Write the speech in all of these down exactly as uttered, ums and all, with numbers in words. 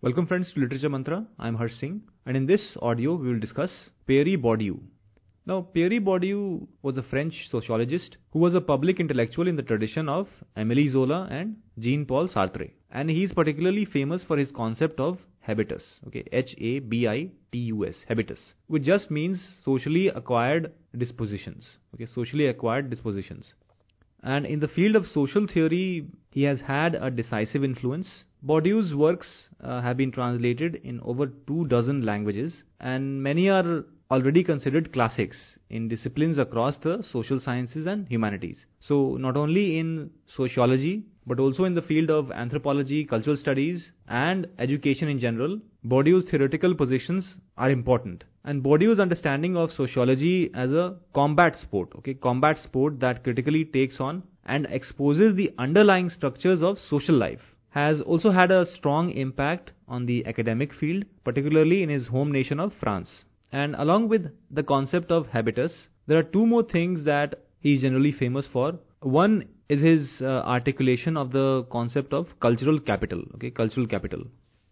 Welcome friends to Literature Mantra. I am Harsh Singh, and in this audio we will discuss Pierre Bourdieu. Now, Pierre Bourdieu was a French sociologist who was a public intellectual in the tradition of Émile Zola and Jean-Paul Sartre, and he is particularly famous for his concept of habitus. Okay, H A B I T U S, habitus, which just means socially acquired dispositions. Okay, socially acquired dispositions. And in the field of social theory, he has had a decisive influence. Bourdieu's works uh, have been translated in over two dozen languages, and many are already considered classics in disciplines across the social sciences and humanities. So not only in sociology, but also in the field of anthropology, cultural studies, and education in general, Bourdieu's theoretical positions are important. And Bourdieu's understanding of sociology as a combat sport, okay, combat sport that critically takes on and exposes the underlying structures of social life, has also had a strong impact on the academic field, particularly in his home nation of France. And along with the concept of habitus, there are two more things that he is generally famous for. One is his uh, articulation of the concept of cultural capital, okay, cultural capital.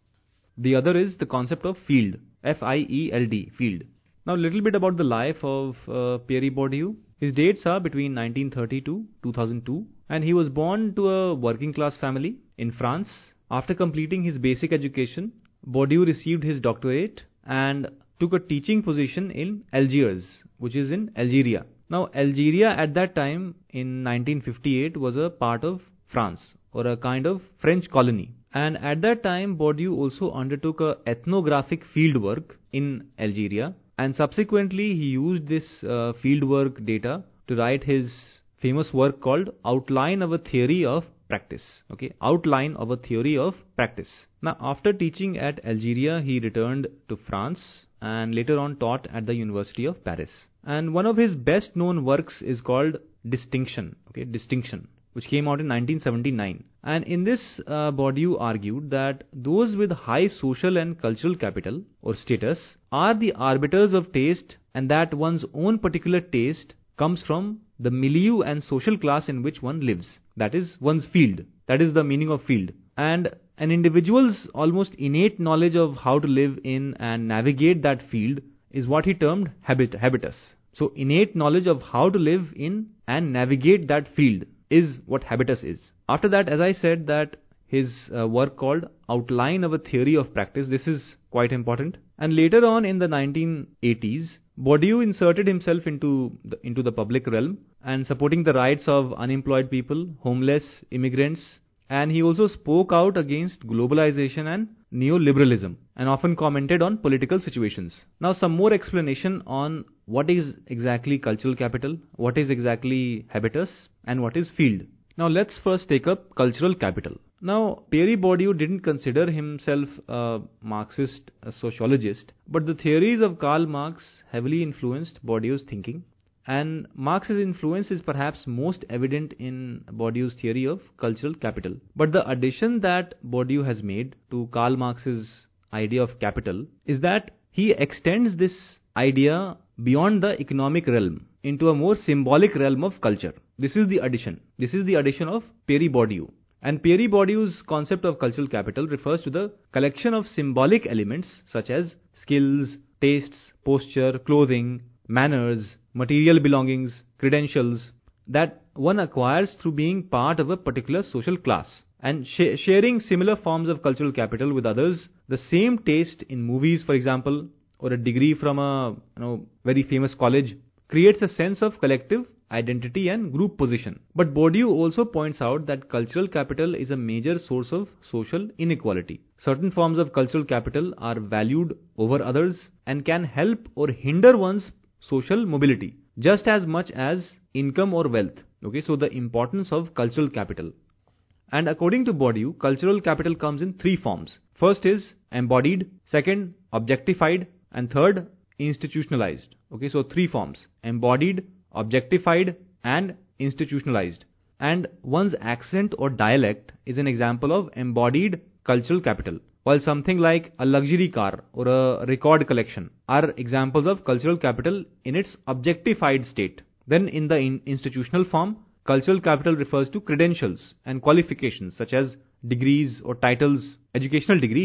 The other is the concept of field, F I E L D, field. Now, a little bit about the life of uh, Pierre Bourdieu. His dates are between nineteen thirty to two thousand two, and he was born to a working class family in France. After completing his basic education, Bourdieu received his doctorate and took a teaching position in Algiers, which is in Algeria. Now, Algeria at that time in nineteen fifty-eight was a part of France, or a kind of French colony. And at that time, Bourdieu also undertook a ethnographic fieldwork in Algeria, and subsequently he used this uh, fieldwork data to write his famous work called Outline of a Theory of Practice. Okay, Outline of a Theory of Practice. Now, after teaching at Algeria, he returned to France and later on taught at the University of Paris. And one of his best known works is called Distinction, okay, Distinction, which came out in nineteen seventy-nine. And in this, uh, Bourdieu argued that those with high social and cultural capital or status are the arbiters of taste, and that one's own particular taste comes from the milieu and social class in which one lives. That is one's field. That is the meaning of field. And an individual's almost innate knowledge of how to live in and navigate that field is what he termed habit, habitus. So innate knowledge of how to live in and navigate that field is what habitus is. After that, as I said, that his uh, work called Outline of a Theory of Practice, this is quite important. And later on in the nineteen eighties, Bourdieu inserted himself into the, into the public realm and supporting the rights of unemployed people, homeless, immigrants, and he also spoke out against globalization and neoliberalism and often commented on political situations. Now, some more explanation on what is exactly cultural capital, what is exactly habitus, and what is field. Now, let's first take up cultural capital. Now, Pierre Bourdieu didn't consider himself a Marxist a sociologist, but the theories of Karl Marx heavily influenced Bourdieu's thinking. And Marx's influence is perhaps most evident in Bourdieu's theory of cultural capital. But the addition that Bourdieu has made to Karl Marx's idea of capital is that he extends this idea beyond the economic realm into a more symbolic realm of culture. This is the addition. This is the addition of Pierre Bourdieu. And Pierre Bourdieu's concept of cultural capital refers to the collection of symbolic elements such as skills, tastes, posture, clothing, manners, material belongings, credentials that one acquires through being part of a particular social class and sh- sharing similar forms of cultural capital with others. The same taste in movies, for example, or a degree from a you know very famous college creates a sense of collective identity and group position. But Bourdieu also points out that cultural capital is a major source of social inequality. Certain forms of cultural capital are valued over others and can help or hinder one's social mobility just as much as income or wealth. Okay, so the importance of cultural capital. And according to Bourdieu, cultural capital comes in three forms. First is embodied, second objectified, and third institutionalized. Okay, so three forms: embodied, objectified, and institutionalized. And one's accent or dialect is an example of embodied cultural capital, while something like a luxury car or a record collection are examples of cultural capital in its objectified state. Then in the in- institutional form, cultural capital refers to credentials and qualifications such as degrees or titles, educational degrees,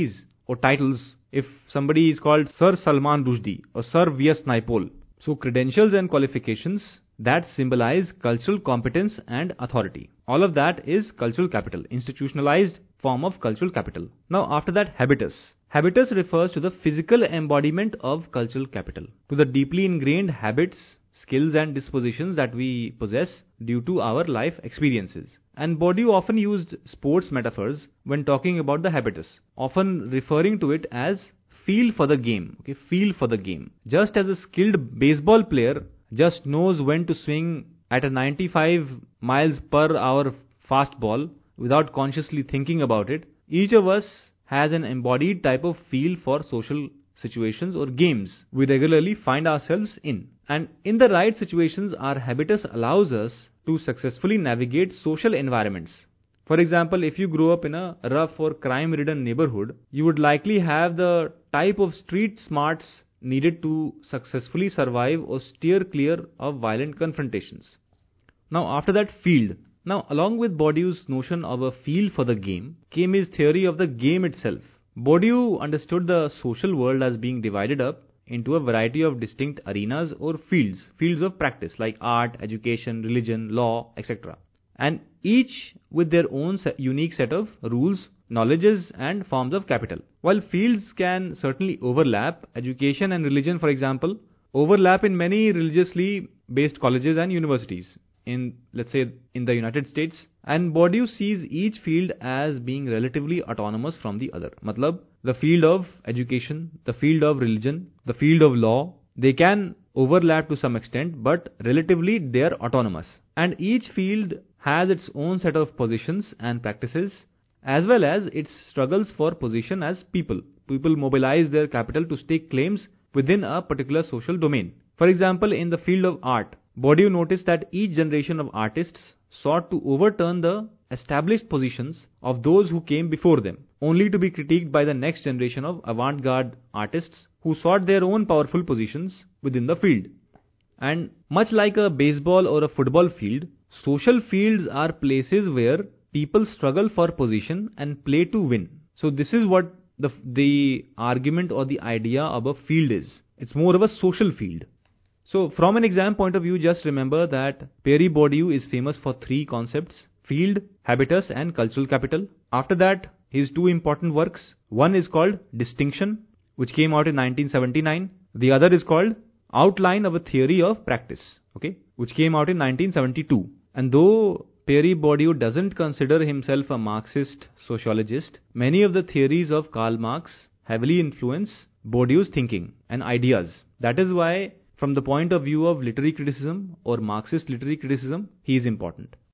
or titles. If somebody is called Sir Salman Rushdie or Sir V S Naipaul, so credentials and qualifications that symbolize cultural competence and authority. All of that is cultural capital, institutionalized form of cultural capital. Now after that, habitus. Habitus refers to the physical embodiment of cultural capital, to the deeply ingrained habits, skills and dispositions that we possess due to our life experiences. And Bourdieu often used sports metaphors when talking about the habitus, often referring to it as feel for the game. Okay, feel for the game. Just as a skilled baseball player just knows when to swing at a ninety-five miles per hour fastball without consciously thinking about it, each of us has an embodied type of feel for social situations or games we regularly find ourselves in. And in the right situations, our habitus allows us to successfully navigate social environments. For example, if you grew up in a rough or crime-ridden neighborhood, you would likely have the type of street smarts needed to successfully survive or steer clear of violent confrontations. Now after that, field. Now along with Bourdieu's notion of a feel for the game came his theory of the game itself. Bourdieu understood the social world as being divided up into a variety of distinct arenas or fields, fields of practice like art, education, religion, law, et cetera. And each with their own unique set of rules, knowledges and forms of capital. While fields can certainly overlap, education and religion, for example, overlap in many religiously based colleges and universities in, let's say, in the United States. And Bourdieu sees each field as being relatively autonomous from the other. Matlab, the field of education, the field of religion, the field of law, they can overlap to some extent, but relatively they are autonomous. And each field has its own set of positions and practices, as well as its struggles for position as people. People mobilize their capital to stake claims within a particular social domain. For example, in the field of art, Bourdieu noticed that each generation of artists sought to overturn the established positions of those who came before them, only to be critiqued by the next generation of avant-garde artists who sought their own powerful positions within the field. And much like a baseball or a football field, social fields are places where people struggle for position and play to win. So this is what the, the argument or the idea of a field is. It's more of a social field. So from an exam point of view, just remember that Pierre Bourdieu is famous for three concepts: field, habitus and cultural capital. After that, his two important works. One is called Distinction, which came out in nineteen seventy-nine. The other is called Outline of a Theory of Practice, okay, which came out in nineteen seventy-two. And though Pierre Bourdieu doesn't consider himself a Marxist sociologist, many of the theories of Karl Marx heavily influence Bourdieu's thinking and ideas. That is why, from the point of view of literary criticism or Marxist literary criticism, he is important.